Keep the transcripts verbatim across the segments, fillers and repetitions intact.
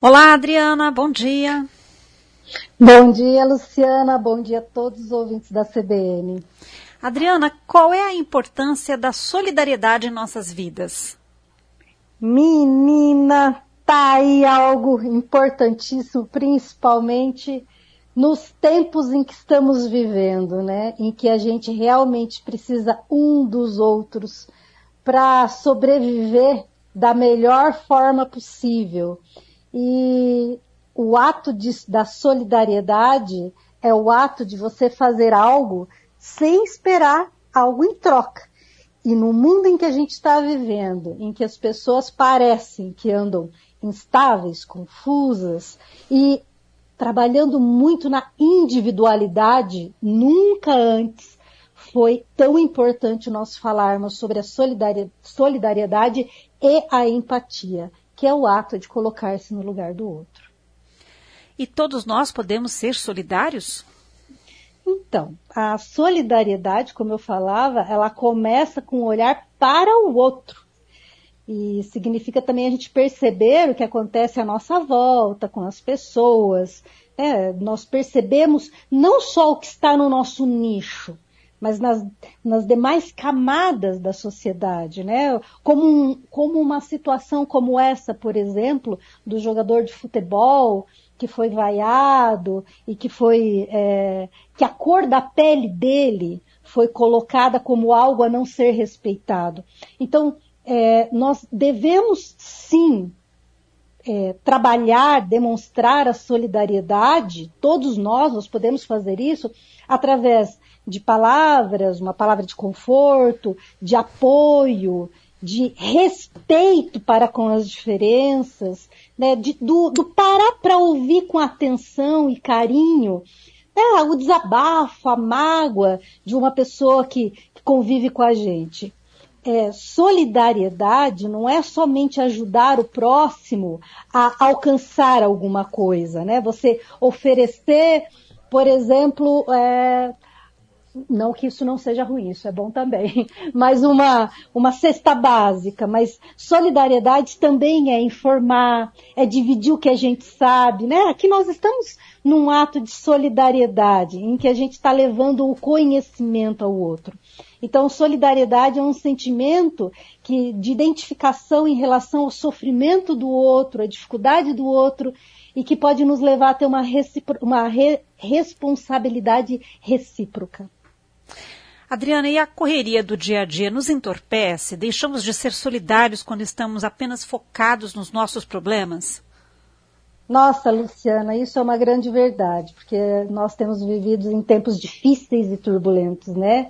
Olá, Adriana, bom dia. Bom dia, Luciana, bom dia a todos os ouvintes da C B N. Adriana, qual é a importância da solidariedade em nossas vidas? Menina, tá aí algo importantíssimo, principalmente nos tempos em que estamos vivendo, né? Em que a gente realmente precisa um dos outros para sobreviver da melhor forma possível. E o ato de, da solidariedade é o ato de você fazer algo sem esperar algo em troca. E no mundo em que a gente está vivendo, em que as pessoas parecem que andam instáveis, confusas e trabalhando muito na individualidade, nunca antes foi tão importante nós falarmos sobre a solidariedade e a empatia, que é o ato de colocar-se no lugar do outro. E todos nós podemos ser solidários? Então, a solidariedade, como eu falava, ela começa com o olhar para o outro. E significa também a gente perceber o que acontece à nossa volta, com as pessoas. É, nós percebemos não só o que está no nosso nicho, mas nas, nas demais camadas da sociedade, né? Como, um, como uma situação como essa, por exemplo, do jogador de futebol que foi vaiado e que foi é, que a cor da pele dele foi colocada como algo a não ser respeitado. Então, é, nós devemos sim é, trabalhar, demonstrar a solidariedade, todos nós, nós podemos fazer isso através de palavras, uma palavra de conforto, de apoio, de respeito para com as diferenças, né, de, do, do parar para ouvir com atenção e carinho, né, o desabafo, a mágoa de uma pessoa que, que convive com a gente. É, solidariedade não é somente ajudar o próximo a alcançar alguma coisa, né? Você oferecer, por exemplo, é, não que isso não seja ruim, isso é bom também, mas uma, uma cesta básica, mas solidariedade também é informar, é dividir o que a gente sabe, né? Aqui nós estamos num ato de solidariedade, em que a gente está levando o conhecimento ao outro. Então, solidariedade é um sentimento que, de identificação em relação ao sofrimento do outro, à dificuldade do outro, e que pode nos levar a ter uma, recipro- uma re- responsabilidade recíproca. Adriana, e a correria do dia a dia nos entorpece? Deixamos de ser solidários quando estamos apenas focados nos nossos problemas? Nossa, Luciana, isso é uma grande verdade, porque nós temos vivido em tempos difíceis e turbulentos, né?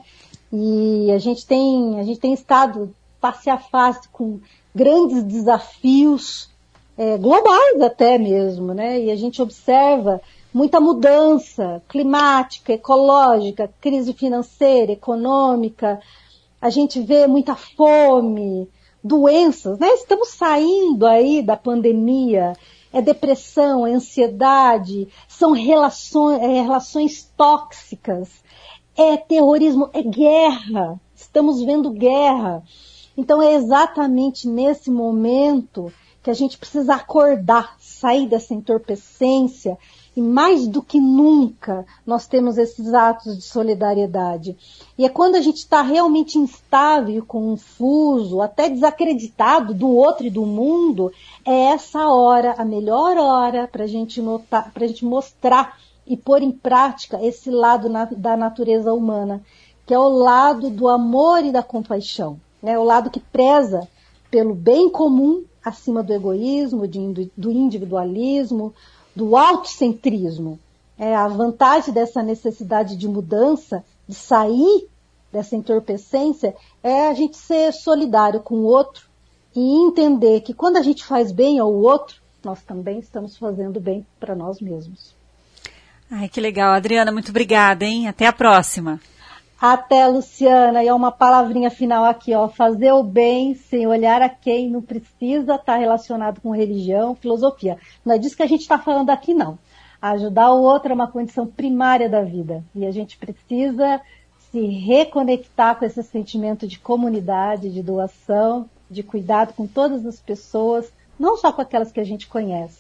E a gente tem, a gente tem estado face a face com grandes desafios, é, globais até mesmo, né? E a gente observa muita mudança climática, ecológica, crise financeira, econômica. A gente vê muita fome, doenças, né? Estamos saindo aí da pandemia. É depressão, é ansiedade, são relações, é, relações tóxicas, é terrorismo, é guerra. Estamos vendo guerra. Então é exatamente nesse momento que a gente precisa acordar, sair dessa entorpecência. E mais do que nunca, nós temos esses atos de solidariedade. E é quando a gente está realmente instável, confuso, até desacreditado do outro e do mundo, é essa hora, a melhor hora para a gente notar, para a gente mostrar e pôr em prática esse lado na, da natureza humana, que é o lado do amor e da compaixão, né? O lado que preza pelo bem comum acima do egoísmo, de, do individualismo, do autocentrismo. É, a vantagem dessa necessidade de mudança, de sair dessa entorpecência, é a gente ser solidário com o outro e entender que quando a gente faz bem ao outro, nós também estamos fazendo bem para nós mesmos. Ai, que legal, Adriana, muito obrigada, hein? Até a próxima. Até, Luciana, e é uma palavrinha final aqui, ó, fazer o bem sem olhar a quem, não precisa estar relacionado com religião, filosofia. Não é disso que a gente está falando aqui, não. Ajudar o outro é uma condição primária da vida, e a gente precisa se reconectar com esse sentimento de comunidade, de doação, de cuidado com todas as pessoas, não só com aquelas que a gente conhece,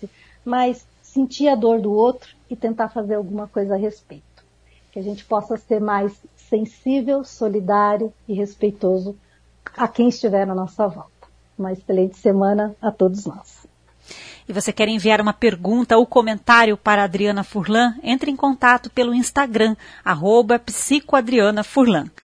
mas sentir a dor do outro e tentar fazer alguma coisa a respeito. Que a gente possa ser mais sensível, solidário e respeitoso a quem estiver na nossa volta. Uma excelente semana a todos nós. E você quer enviar uma pergunta ou comentário para a Adriana Furlan? Entre em contato pelo Instagram, arroba psicoadrianafurlan.